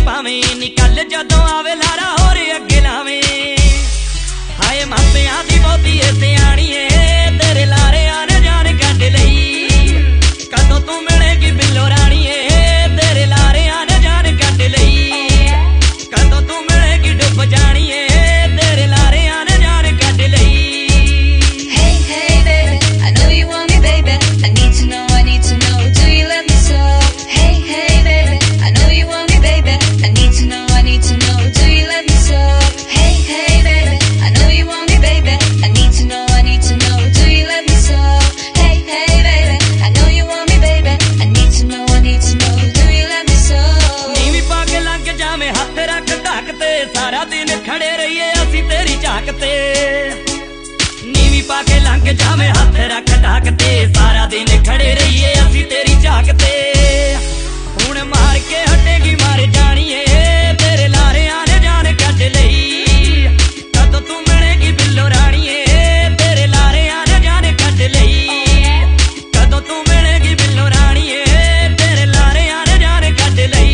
पावे निकल जदों आवे लारा होर अगे लावे। हाय मापियां दी बहुती सियाणी है तेरे लारे आने जान कट लई। कदों तू मिलेगी बिल्लो रानी है तेरे लारे आने जान कट लई। कदों तू मिलेगी डुब जानी है तेरे लारे आने जान कट लई। Hey hey baby, I know you want me baby, I need to know, do you love me so? Hey hey baby, I know you want me baby, I need to know, do you love me so? Hey hey baby, I know you want me baby, I need to know, do you love me so? Hey hey baby, I know you want me baby, I need to know, do you love me so? नीवी पाक लंघ जावे हथ रख ढक ते सारा दिन खड़े रहिए असी तेरी झाक ते। नीवी पाके लंघ जावे हथ रख ढक ते सारा दिन खड़े रहिए असी तेरी झाक ते। हुण मार के हटेगी मार जानी है तेरे लारे आने जान कट लई। कदों तू मिलेगी बिल्लो रानी है तेरे लारे आने जान कट लई। कदों तू मिलेगी बिल्लो रानी है तेरे लारे आने जान कट लई।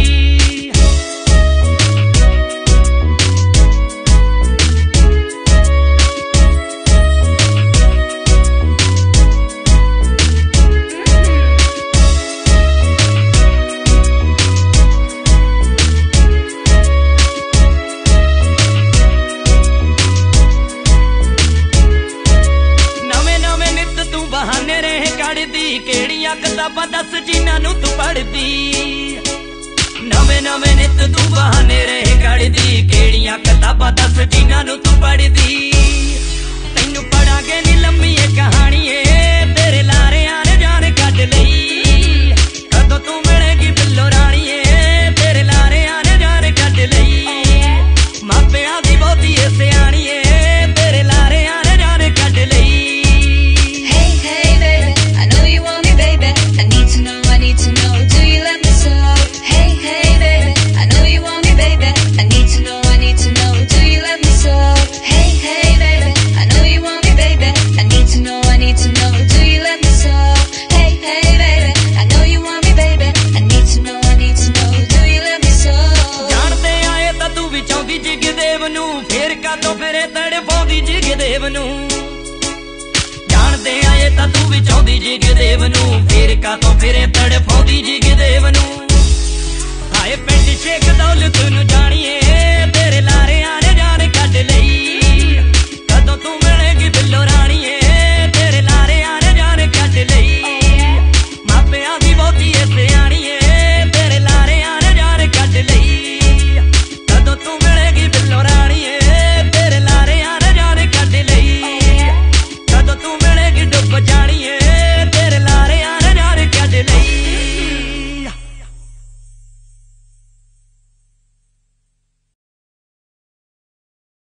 बहाने रहे कड़दी केड़ियां किताबां दस जिन्हां नूं तू पढ़दी। नवे नवे नित तू बहाने रहे कड़दी केड़ियां किताबां दस जिन्हां नूं तू पढ़दी। तैनूं पढ़ांगे नी लम्मी कहानी है तेरे लारे आने जान कट लई। कदों तू मिलेगी बिल्लो रानी है तेरे लारे आने जान कट लई। मापियां दी बहुती सियाणी है तेरे लारे आने जान कट लई। Do you love me so? Hey hey baby, I know you want me baby, I need to know, do you love me so? Hey hey baby, I know you want me baby, I need to know, do you love me so? Hey hey baby, I know you want me baby, I need to know, do you love me so? जानते आए तां तू भी चाहुंदी जिगदेव नूं फिर कातों फिरे तड़पाउंदी जिगदेव नूं। जानते आए तां तू भी चाहुंदी जिगदेव नूं फिर कातों फिरे तड़पाउंदी जिगदेव नूं। हाय पिंड शेख दौलत नूं जाणीए